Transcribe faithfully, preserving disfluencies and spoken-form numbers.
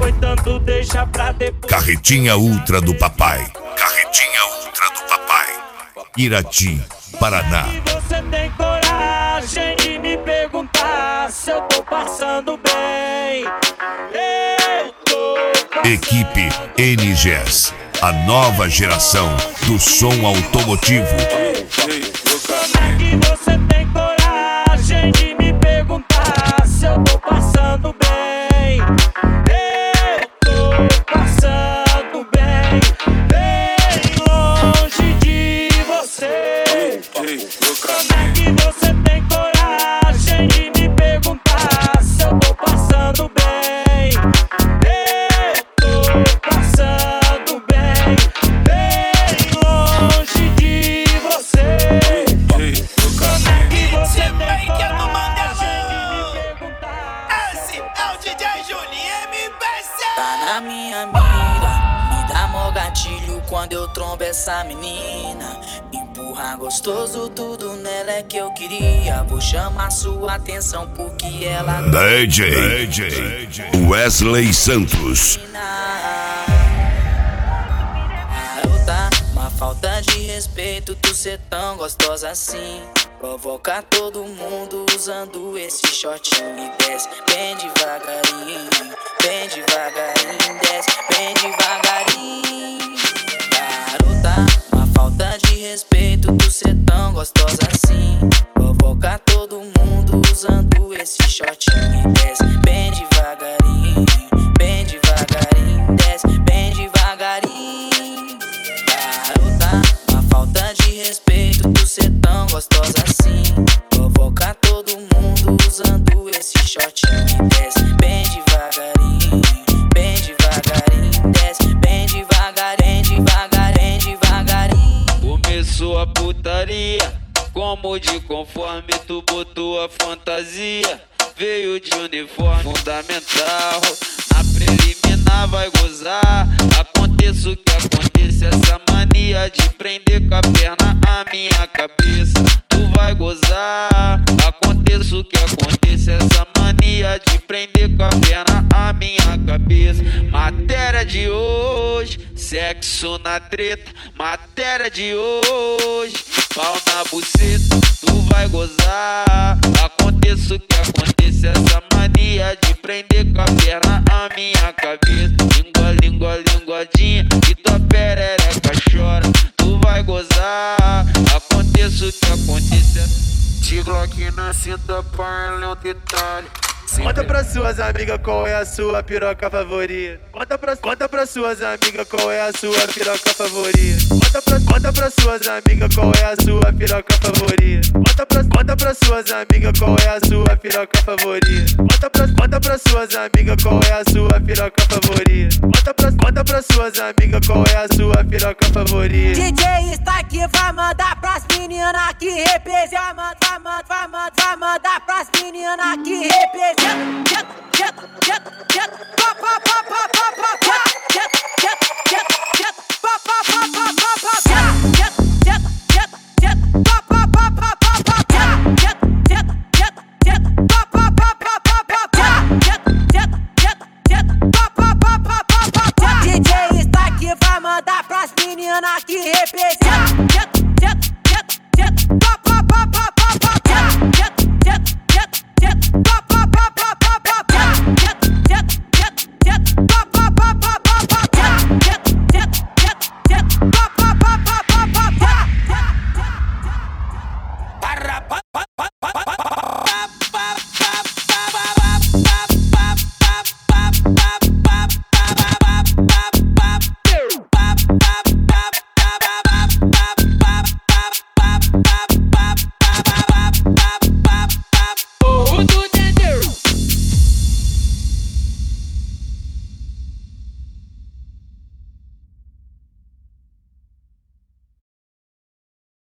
foi tanto, deixa pra depois. Carretinha Ultra do Papai. Carretinha Ultra do Papai. Irati, Paraná. E você tem coragem de me perguntar se eu tô passando bem? Eu tô passando. Equipe N G S, a nova geração do som automotivo. Como é que você tem coragem de me perguntar se eu tô passando bem? Eu tô passando bem, bem longe de você. Como é que você tem coragem de me perguntar se eu tô passando bem? Eu tô passando bem, bem longe de você. Como é que você tem coragem de me perguntar? Esse é o D J Juninho M P C. Tá na minha mira, me dá mó gatilho quando eu trombo essa menina. Empurra gostoso, tudo nela é que eu queria. Vou chamar sua atenção porque ela D J, D J Wesley Santos. Garota, uma falta de respeito, tu ser tão gostosa assim. Provoca todo mundo usando esse shortinho. E desce bem devagarinho, bem devagarinho, desce bem devagarinho. Garota, uma falta de respeito, tu ser tão gostosa assim. Provoca todo mundo usando esse shortinho. E desce bem devagarinho, bem devagarinho, desce bem devagarinho. Garota, uma falta de respeito, tu ser tão gostosa assim. Provoca todo mundo usando esse shortinho. E desce bem devagarinho, bem devagarinho, desce bem devagarinho, devagarinho, devagarinho. Começou a putaria, como de conforme tu botou a fantasia. Veio de uniforme fundamental, na preliminar vai gozar. Aconteça o que aconteça, essa mania de prender com a perna a minha cabeça. Tu vai gozar, aconteça o que aconteça, essa mania de prender com a perna a minha cabeça. Matéria de hoje, sexo na treta. Matéria de hoje, pau na buceta. Tu vai gozar, aconteça o que aconteça, essa mania de prender com a perna a minha cabeça. Língua, língua, linguadinha, e tua perereca chora. Tu vai gozar, aconteça o que aconteça. De Glock na cinta, pá, é um detalhe. Conta pra suas amigas qual é a sua piroca favorita. Conta pra, conta pra suas amigas qual é a sua piroca favorita. Conta pra, conta pra suas amigas qual é a sua piroca favorita. Conta pra, conta pra suas amigas qual é a sua piroca favorita. Conta pra, conta pra suas amigas qual é a sua piroca favorita. Conta pra, conta pra suas amigas qual é a sua piroca favorita. D J está aqui, vai mandar pras meninas que representa. Vai, vai, vai, vai, vai mandar pras meninas que representa. Jeta, jeta, jeta, jeta,